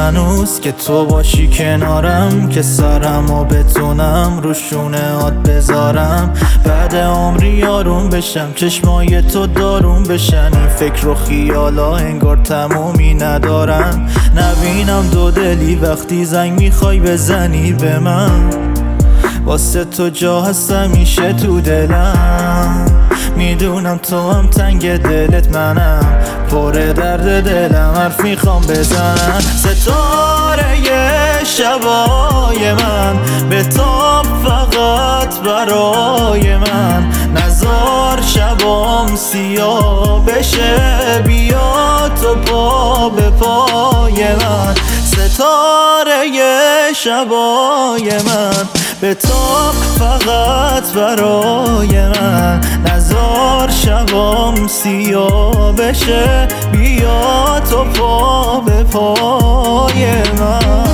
هنوز که تو باشی کنارم، که سرمو بتونم رو شونه‌هات بذارم. بعد عمری آروم بشم، چشمای تو داروم بشن، این فکر و خیالا انگار تمومی ندارن. نبینم دو دلی وقتی زنگ میخوای بزنی به من، واسه تو جا هست همیشه تو دلم. میدونم تو هم تنگ دلت، منم پر درد دلم، حرف میخوام بزنم. ستاره شبای من بتاب فقط برای من، نزار شبام سیاه بشه، بیا تو پا به پای من. ستاره شبای من بتاب فقط برای من، نزار شبام سیاه بشه، بیا تو پا به پای من.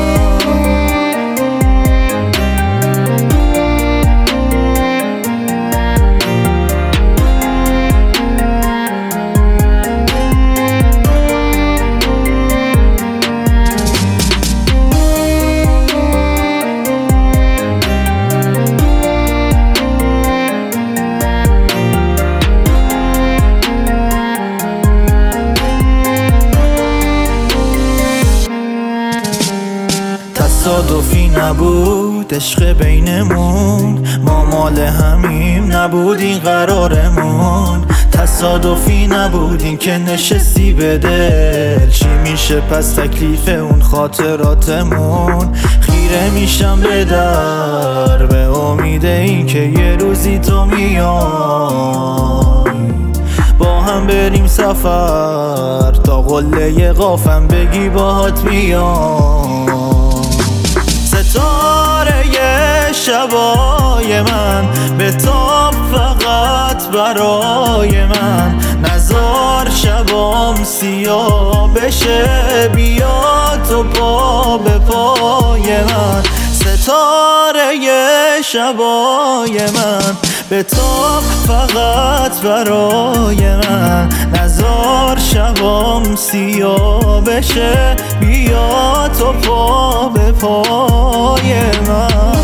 تصادفی نبود عشق بینمون، ما مال همیم نبود این قرارمون. تصادفی نبود این که نشستی به دل، چی میشه پس تکلیف اون خاطراتمون. خیره میشم به در به امید این که یه روزی تو میای، با هم بریم سفر تا قله قافم بگی باهات میام. ستاره شبای من بتاب فقط برای من، نزار شبام سیاه بشه، بیا تو پا به پای من. ستاره شبای من بتاب فقط برای من، نزار شبام سیاه بشه، بیا تو پا به پای من.